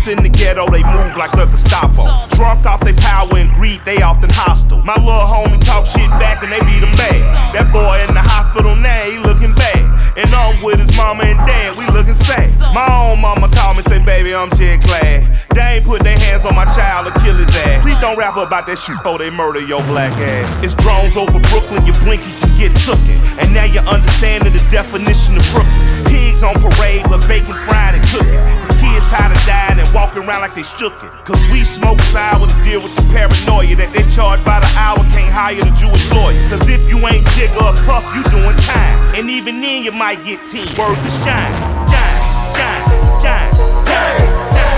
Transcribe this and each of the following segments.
Streets in the ghetto, they move like the Gestapo. Drunk off their power and greed, they often hostile. My little homie talk shit back and they beat him bad. That boy in the hospital now, he looking bad. And I'm with his mama and dad, we looking sad. My own mama called me, say, baby, I'm shit glad. They ain't put their hands on my child or kill his ass. Please don't rap about that shit before they murder your black ass. It's drones over Brooklyn, your blinky can get tooken. And now you're understanding the definition of Brooklyn. Pigs on parade, but bacon fried and cooking. Cause kids tired of dying and walking around like they shook it. Cause we smoke sour to deal with the paranoia that they charge by the hour, can't hire the Jewish lawyer. Cause if you ain't Jigga or Puff, you doing time. And even then you might get teen. Word to shine, shine, shine, shine, shine.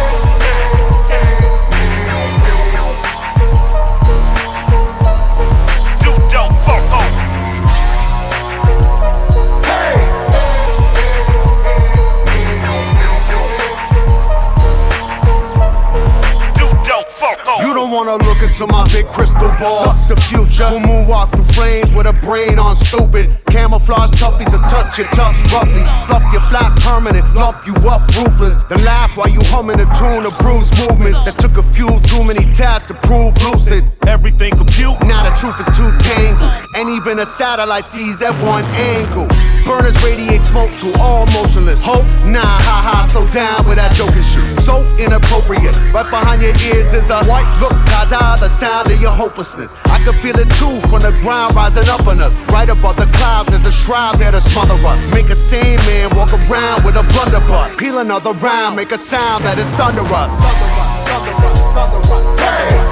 You don't wanna look into my big crystal ball. Suck the future. We'll moonwalk through flames with a brain on stupid. Camouflage toughies will touch your tufts roughly. Fluff your flat permanent, lump you up ruthless. Then laugh while you humming a tune of bruised movements. That took a few too many taps to prove lucid. Everything compute. Now the truth is too tangled. And even a satellite sees at one angle. Burners radiate smoke to all motionless. Hope? Nah, haha, so down with that joking shit. So inappropriate. Right behind your ears is a white look, da-da, the sound of your hopelessness. I can feel it too from the ground rising up on us. Right above the clouds, there's a shroud there to smother us. Make a sane man walk around with a blunderbuss. Peel another round, make a sound that is thunderous. Thunderous, thunderous, thunderous. Hey!